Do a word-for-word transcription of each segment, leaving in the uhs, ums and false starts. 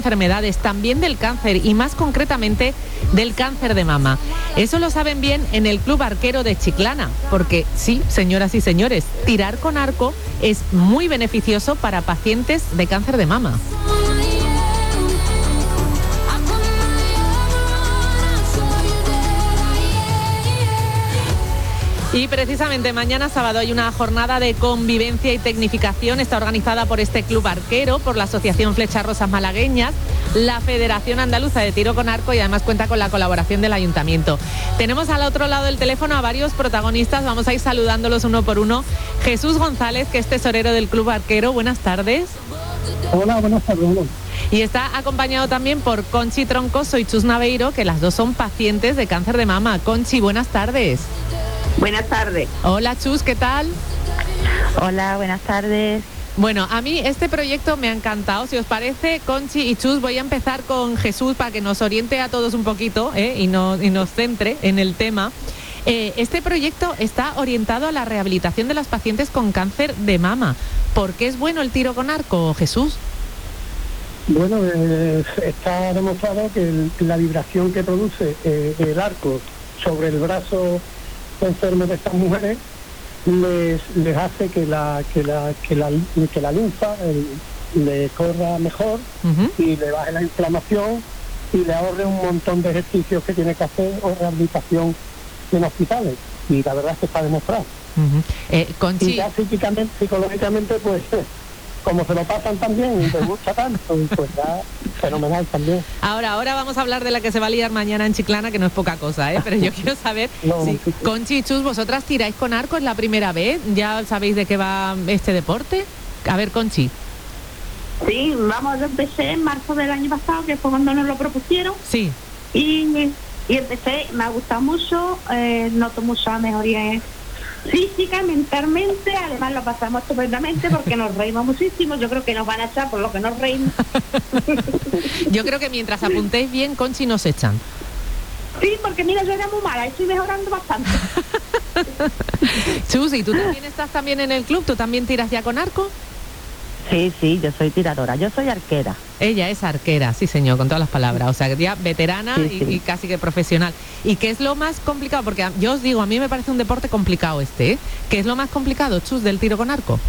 enfermedades, también del cáncer y más concretamente del cáncer de mama. Eso lo saben bien en el Club Arquero de Chiclana, porque sí, señoras y señores, tirar con arco es muy beneficioso para pacientes de cáncer de mama. Y precisamente mañana sábado hay una jornada de convivencia y tecnificación. Está organizada por este Club Arquero, por la Asociación Flechas Rosas Malagueñas, la Federación Andaluza de Tiro con Arco y además cuenta con la colaboración del Ayuntamiento. Tenemos al otro lado del teléfono a varios protagonistas. Vamos a ir saludándolos uno por uno. Jesús González, que es tesorero del Club Arquero. Buenas tardes. Hola, buenas tardes. Y está acompañado también por Conchi Troncoso y Chus Naveiro, que las dos son pacientes de cáncer de mama. Conchi, buenas tardes. Buenas tardes. Hola, Chus, ¿qué tal? Hola, buenas tardes. Bueno, a mí este proyecto me ha encantado. Si os parece, Conchi y Chus, voy a empezar con Jesús para que nos oriente a todos un poquito ¿eh? y, no, y nos centre en el tema. Eh, este proyecto está orientado a la rehabilitación de las pacientes con cáncer de mama. ¿Por qué es bueno el tiro con arco, Jesús? Bueno, eh, está demostrado que el, la vibración que produce eh, el arco sobre el brazo enfermos de estas mujeres les, les hace que la que la que la, que la linfa el, le corra mejor uh-huh. y le baje la inflamación y le ahorre un montón de ejercicios que tiene que hacer o rehabilitación en hospitales, y la verdad es que está demostrado. Uh-huh. eh, Conchi... y ya psíquicamente, psicológicamente pues como se lo pasan también y les gusta tanto, pues ya fenomenal también. Ahora, ahora vamos a hablar de la que se va a liar mañana en Chiclana, que no es poca cosa, ¿eh? Pero yo quiero saber, no, si, sí, sí. Conchi y Chus, ¿vosotras tiráis con arco? ¿Es la primera vez? ¿Ya sabéis de qué va este deporte? A ver, Conchi. Sí, vamos, yo empecé en marzo del año pasado, que fue cuando nos lo propusieron. Sí. Y, y empecé, me ha gustado mucho, eh, noto mucha mejoría física, mentalmente, además lo pasamos estupendamente porque nos reímos muchísimo. Yo creo que nos van a echar por lo que nos reímos. Yo creo que mientras apuntéis bien, Conchi, nos echan. Sí, porque mira, yo era muy mala, estoy mejorando bastante. Chus, ¿tú también estás también en el club? ¿Tú también tiras ya con arco? Sí, sí, yo soy tiradora, yo soy arquera. Ella es arquera, sí señor, con todas las palabras, o sea, ya veterana sí, sí. Y, y casi que profesional. ¿Y qué es lo más complicado? Porque yo os digo, a mí me parece un deporte complicado este, ¿eh? ¿Qué es lo más complicado, Chus, del tiro con arco?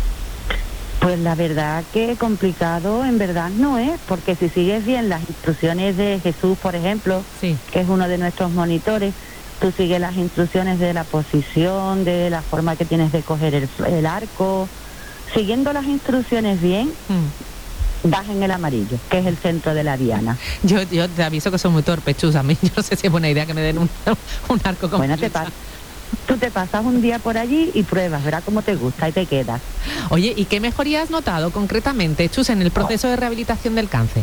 Pues la verdad que complicado en verdad no es, porque si sigues bien las instrucciones de Jesús, por ejemplo, sí. que es uno de nuestros monitores, tú sigues las instrucciones de la posición, de la forma que tienes de coger el, el arco, siguiendo las instrucciones bien, mm. das en el amarillo, que es el centro de la diana. Yo yo te aviso que soy muy torpe, Chus, a mí yo no sé si es buena idea que me den un, un arco con bueno, te pas- tú te pasas un día por allí y pruebas, verás cómo te gusta y te quedas. Oye, ¿y qué mejoría has notado concretamente, Chus, en el proceso de rehabilitación del cáncer?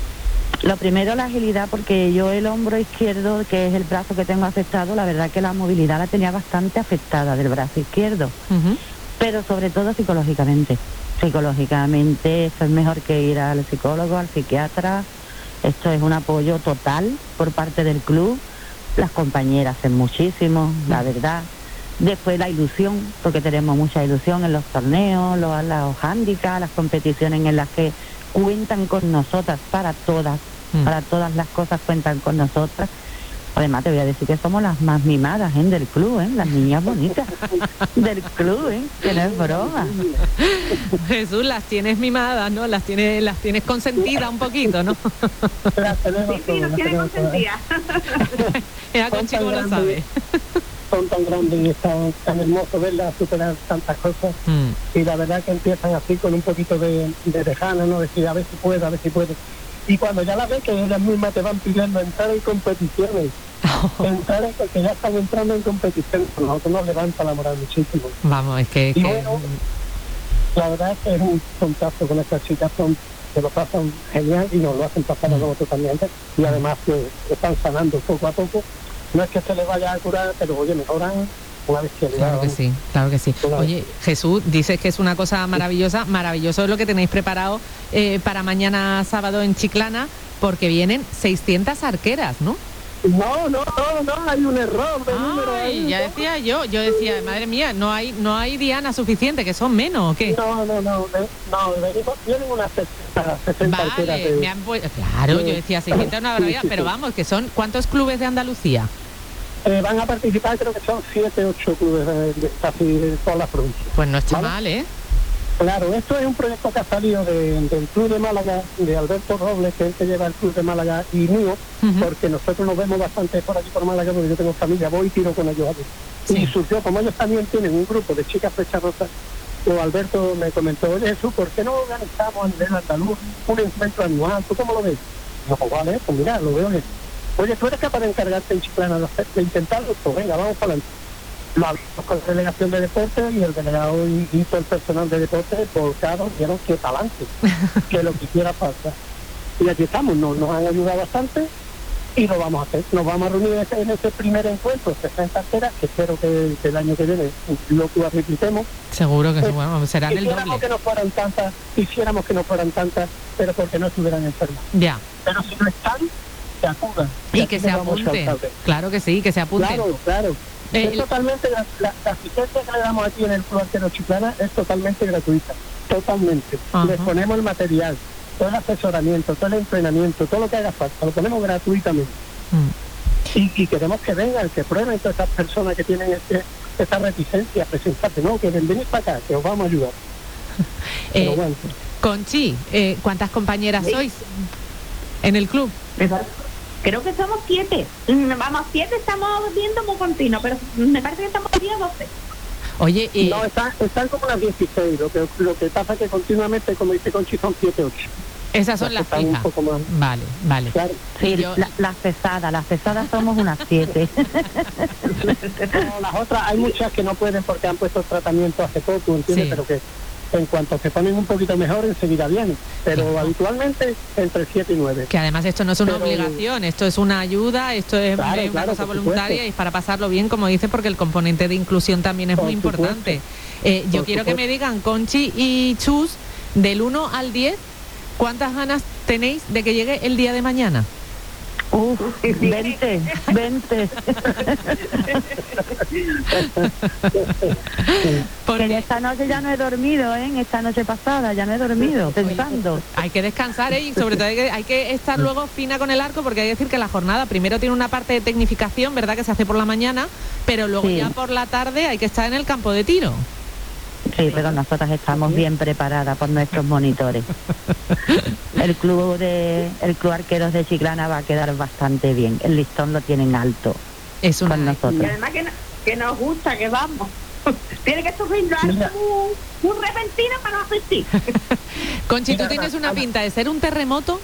Lo primero, la agilidad, porque yo el hombro izquierdo, que es el brazo que tengo afectado, la verdad que la movilidad la tenía bastante afectada del brazo izquierdo. Uh-huh. Pero sobre todo psicológicamente. Psicológicamente esto es mejor que ir al psicólogo, al psiquiatra. Esto es un apoyo total por parte del club. Las compañeras hacen muchísimo, la verdad. Después la ilusión, porque tenemos mucha ilusión en los torneos, los, los handicaps, las competiciones en las que cuentan con nosotras para todas, mm. para todas las cosas cuentan con nosotras. Además te voy a decir que somos las más mimadas, ¿eh? Del club, ¿eh? Las niñas bonitas del club, ¿eh? Que no es broma. Jesús, las tienes mimadas, ¿no? Las tienes, las tienes consentidas un poquito, ¿no? Sí, sí, las tienes consentidas. Ella Conchi no lo sabe. Son tan grandes y es tan, tan hermoso verlas superar tantas cosas. Mm. Y la verdad que empiezan así con un poquito de, de lejano, ¿no? Decir, a ver si puedo, a ver si puedo. Y cuando ya la ves que ellas mismas te van pidiendo entrar en competiciones, oh. entrar en, porque ya están entrando en competiciones, a nosotros nos levanta la moral muchísimo. Vamos, es que... Y que... bueno, la verdad es que es un contacto con estas chicas, son, que lo pasan genial y nos lo hacen pasar a nosotros también. Y además que están sanando poco a poco. No es que se les vaya a curar, pero oye, mejoran una bestialidad. Claro que sí, claro que sí. Oye, Jesús, dices que es una cosa maravillosa, maravilloso es lo que tenéis preparado eh, para mañana sábado en Chiclana, porque vienen seiscientas arqueras, ¿no? No, no, no, no, hay un error de número Ay, ahí. ya decía yo, yo decía, madre mía, no hay no hay dianas suficientes, que son menos, ¿o qué? No, no, no, de- no, venimos, tienen unas sesenta, sesenta arqueras Vale, de- me han puesto, claro, de- yo decía seiscientos una barbaridad, Sí, sí, pero sí. vamos, que son, ¿cuántos clubes de Andalucía? Eh, van a participar, creo que son siete, ocho clubes de, de casi de todas las provincias. Pues no está ¿Vale? mal, ¿eh? Claro, esto es un proyecto que ha salido de- del Club de Málaga, de Alberto Robles, que es el que lleva el Club de Málaga, y mío, Ujú. porque nosotros nos vemos bastante por aquí por Málaga, porque yo tengo familia, voy y tiro con ellos aquí. Sí. Y surgió, como ellos también tienen un grupo de chicas flechas rosas, o Alberto me comentó, oye, Jesús, ¿por qué no organizamos a nivel andaluz un encuentro anual? ¿Tú cómo lo ves? Yo, pues vale, pues mira, lo veo bien. Oye, ¿tú eres capaz de encargarte en Chiclana de, hacer, de intentarlo? Pues venga, vamos para adelante. Lo hablamos con la delegación de deportes y el delegado y, y todo el personal de deportes volcados dijeron que para adelante, que lo que hiciera falta. Y aquí estamos, nos, nos han ayudado bastante y lo vamos a hacer. Nos vamos a reunir en ese, en ese primer encuentro, sesenta arqueras, que espero que, que el año que viene lo repitemos. Seguro que Eh, bueno, serán el Quisiéramos doble. que no fueran tantas, quisiéramos que no fueran tantas, pero porque no estuvieran enfermas. Ya, Pero si no están, se acudan. y aquí que le se vamos al apunten, cable. claro que sí, que se apunten. Claro, claro. Eh, es totalmente, la, la, la asistencia que le damos aquí en el Club Arquero Chiclana es totalmente gratuita, totalmente. Ajá. Les ponemos el material, todo el asesoramiento, todo el entrenamiento, todo lo que haga falta, lo ponemos gratuitamente. Mm. Y, y queremos que vengan, que prueben todas esas personas que tienen este, esta reticencia a presentarse, no, que ven, venid para acá, que os vamos a ayudar. Pero Eh, bueno, Conchi, eh, ¿cuántas compañeras Sí. sois en el club? Creo que somos siete. Mm, Vamos, siete estamos viendo muy continuo, pero me parece que estamos diez, doce. Oye, eh, no, están, están como las dieciséis, lo que, lo que pasa que continuamente, como dice Conchi, son siete, ocho. esas son las Están un fijas. poco más, Vale, vale. claro. Sí, Yo- la- las pesadas, las pesadas somos unas siete. No, las otras, hay muchas que no pueden porque han puesto tratamiento hace poco, ¿entiendes? Sí. Pero que en cuanto se ponen un poquito mejor, enseguida vienen. Pero Claro. habitualmente entre siete y nueve. Que además esto no es una Pero- obligación, esto es una ayuda, esto es Claro, eh, una claro, cosa por voluntaria supuesto. y es para pasarlo bien, como dice, porque el componente de inclusión también es Por muy supuesto. importante. Eh, yo Por quiero que supuesto. me digan, Conchi y Chus, del uno al diez, ¿cuántas ganas tenéis de que llegue el día de mañana? Uf, veinte, veinte. Que Porque esta noche ya no he dormido, ¿eh? Esta noche pasada ya no he dormido, pensando. hay que descansar, ¿eh? Y sobre todo hay que, hay que estar luego fina con el arco, porque hay que decir que la jornada primero tiene una parte de tecnificación, ¿verdad?, que se hace por la mañana, pero luego Sí. ya por la tarde hay que estar en el campo de tiro. Sí, pero nosotras estamos bien preparadas por nuestros monitores. El club de el club Arqueros de Chiclana va a quedar bastante bien. El listón lo tienen alto Es una... con Y nosotros. además que, no- que nos gusta, que vamos. Tiene que sufrir Mira. algo muy, muy repentino para no asistir. Conchi, tú Mira, tienes una Ana. pinta de ser un terremoto.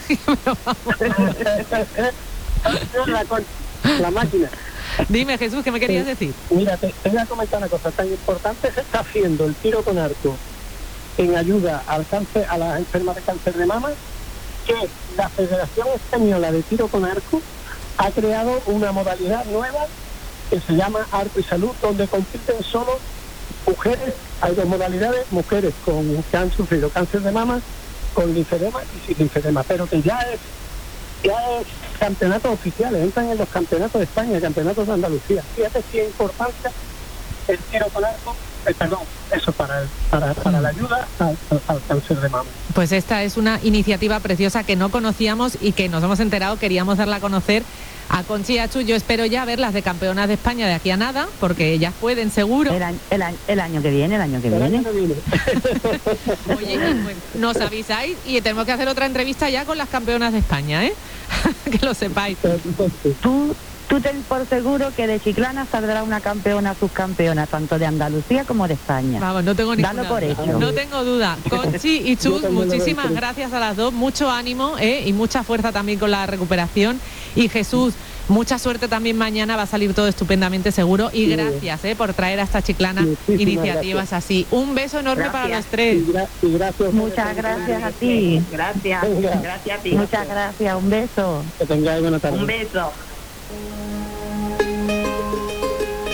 la, con- la máquina. Dime, Jesús, ¿qué me querías decir? Mira, te, te voy a comentar una cosa. Tan importante se está haciendo el tiro con arco en ayuda al cáncer, a las enfermas de cáncer de mama, que la Federación Española de Tiro con Arco ha creado una modalidad nueva que se llama Arco y Salud, donde compiten solo mujeres. Hay dos modalidades: mujeres con que han sufrido cáncer de mama, con linfedema y sin linfedema, pero que ya es ya es campeonatos oficiales, entran en los campeonatos de España, campeonatos de Andalucía. Fíjate si es importante el tiro con arco, eh, perdón, eso para, el- para, para la ayuda al, al- al cáncer de mama. Pues esta es una iniciativa preciosa que no conocíamos y que nos hemos enterado, queríamos darla a conocer a Conchi y a Chu. Yo espero ya verlas de campeonas de España de aquí a nada, porque ellas pueden seguro. El año, el, año, el año que viene, el año que El año viene. que viene. Oye, pues, nos avisáis y tenemos que hacer otra entrevista ya con las campeonas de España, ¿eh? Que lo sepáis. Tú, tú ten por seguro que de Chiclana saldrá una campeona, subcampeona, tanto de Andalucía como de España. Vamos, no tengo ninguna Dalo por duda. hecho. No tengo duda. Conchi y Yo Chus, también lo doy muchísimas por hecho. gracias a las dos, mucho ánimo, ¿eh? Y mucha fuerza también con la recuperación. Y Jesús, mucha suerte también mañana, va a salir todo estupendamente seguro. Y Sí. gracias, ¿eh? Por traer a esta Chiclana Muchísimas iniciativas gracias. así. Un beso enorme para Gracias. los tres. Y, gra- y gracias. Muchas gracias a ti. Gracias. Venga. Gracias a ti. Muchas gracias, un beso. Que tengáis buena tarde. Un beso.